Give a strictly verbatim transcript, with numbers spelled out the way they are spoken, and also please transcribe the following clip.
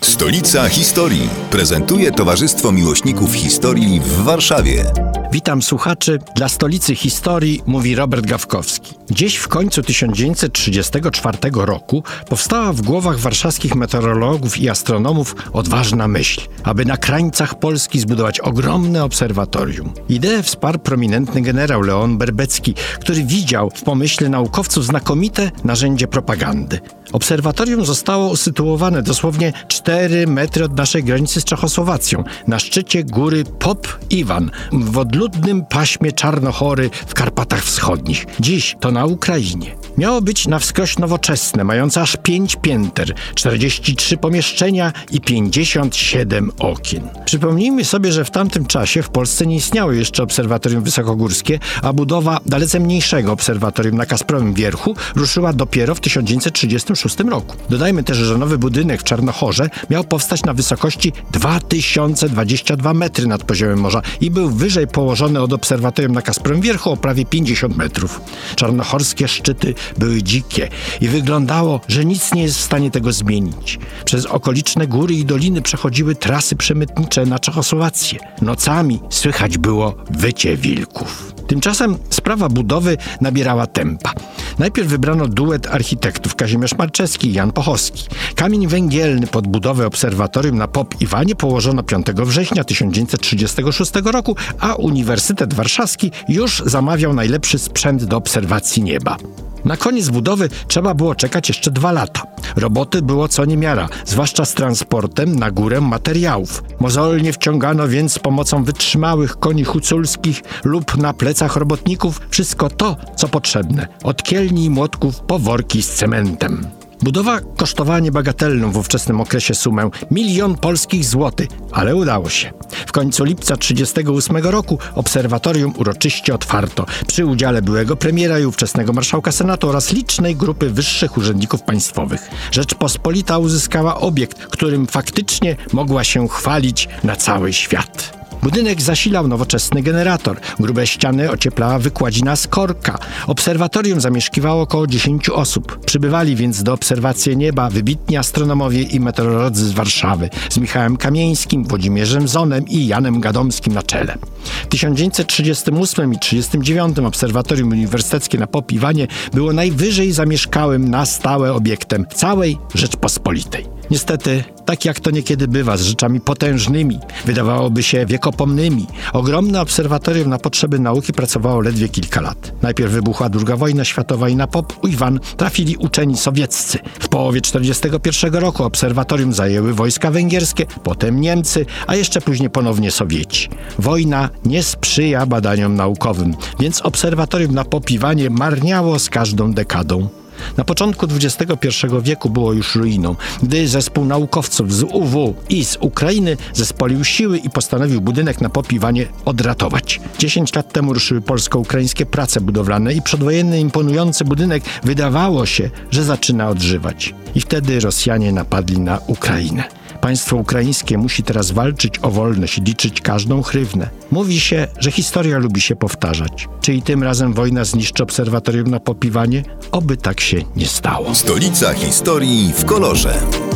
Stolica Historii prezentuje Towarzystwo Miłośników Historii w Warszawie. Witam słuchaczy. Dla Stolicy Historii mówi Robert Gawkowski. Gdzieś w końcu tysiąc dziewięćset trzydziestego czwartego roku powstała w głowach warszawskich meteorologów i astronomów odważna myśl, aby na krańcach Polski zbudować ogromne obserwatorium. Ideę wsparł prominentny generał Leon Berbecki, który widział w pomyśle naukowców znakomite narzędzie propagandy. Obserwatorium zostało usytuowane dosłownie cztery metry od naszej granicy z Czechosłowacją, na szczycie góry Pop Iwan, w odludnym paśmie Czarnochory w Karpatach Wschodnich. Dziś to na Ukrainie. Miało być na wskroś nowoczesne, mające aż pięć pięter, czterdzieści trzy pomieszczenia i pięćdziesiąt siedem okien. Przypomnijmy sobie, że w tamtym czasie w Polsce nie istniało jeszcze obserwatorium wysokogórskie, a budowa dalece mniejszego obserwatorium na Kasprowym Wierchu ruszyła dopiero w tysiąc dziewięćset trzydziestym szóstym roku. Dodajmy też, że nowy budynek w Czarnochorze miał powstać na wysokości dwa tysiące dwadzieścia dwa metry nad poziomem morza i był wyżej położony od obserwatorium na Kasprowym Wierchu o prawie pięćdziesiąt metrów. Czarnochorskie szczyty były dzikie i wyglądało, że nic nie jest w stanie tego zmienić. Przez okoliczne góry i doliny przechodziły trasy przemytnicze na Czechosłowację. Nocami słychać było wycie wilków. Tymczasem sprawa budowy nabierała tempa. Najpierw wybrano duet architektów Kazimierz Marczewski i Jan Pochowski. Kamień węgielny pod budowę obserwatorium na Pop Iwanie położono piątego września tysiąc dziewięćset trzydziestego szóstego roku, a Uniwersytet Warszawski już zamawiał najlepszy sprzęt do obserwacji nieba. Na koniec budowy trzeba było czekać jeszcze dwa lata. Roboty było co niemiara, zwłaszcza z transportem na górę materiałów. Mozolnie wciągano więc z pomocą wytrzymałych koni huculskich lub na plecach robotników wszystko to, co potrzebne. Od kielni i młotków po worki z cementem. Budowa kosztowała niebagatelną w ówczesnym okresie sumę milion polskich złotych, ale udało się. W końcu lipca tysiąc dziewięćset trzydziestego ósmego roku obserwatorium uroczyście otwarto przy udziale byłego premiera i ówczesnego marszałka Senatu oraz licznej grupy wyższych urzędników państwowych. Rzeczpospolita uzyskała obiekt, którym faktycznie mogła się chwalić na cały świat. Budynek zasilał nowoczesny generator. Grube ściany ocieplała wykładzina z korka. Obserwatorium zamieszkiwało około dziesięciu osób. Przybywali więc do obserwacji nieba wybitni astronomowie i meteorolodzy z Warszawy, z Michałem Kamieńskim, Włodzimierzem Zonem i Janem Gadomskim na czele. W tysiąc dziewięćset trzydziestym ósmym i tysiąc dziewięćset trzydziestym dziewiątym obserwatorium uniwersyteckie na Pop Iwanie było najwyżej zamieszkałym na stałe obiektem w całej Rzeczpospolitej. Niestety, tak jak to niekiedy bywa z rzeczami potężnymi, wydawałoby się wiekopomnymi, ogromne obserwatorium na potrzeby nauki pracowało ledwie kilka lat. Najpierw wybuchła druga wojna światowa i na Pop Iwan trafili uczeni sowieccy. W połowie tysiąc dziewięćset czterdziestego pierwszego roku obserwatorium zajęły wojska węgierskie, potem Niemcy, a jeszcze później ponownie Sowieci. Wojna nie sprzyja badaniom naukowym, więc obserwatorium na Pop Iwanie marniało z każdą dekadą. Na początku dwudziestego pierwszego wieku było już ruiną, gdy zespół naukowców z U W i z Ukrainy zespolił siły i postanowił budynek na Pop Iwanie odratować. Dziesięć lat temu ruszyły polsko-ukraińskie prace budowlane i przedwojenny imponujący budynek wydawało się, że zaczyna odżywać. I wtedy Rosjanie napadli na Ukrainę. Państwo ukraińskie musi teraz walczyć o wolność i liczyć każdą hrywnę. Mówi się, że historia lubi się powtarzać. Czy i tym razem wojna zniszczy obserwatorium na Pop Iwanie? Oby tak się nie stało. Stolica Historii w kolorze.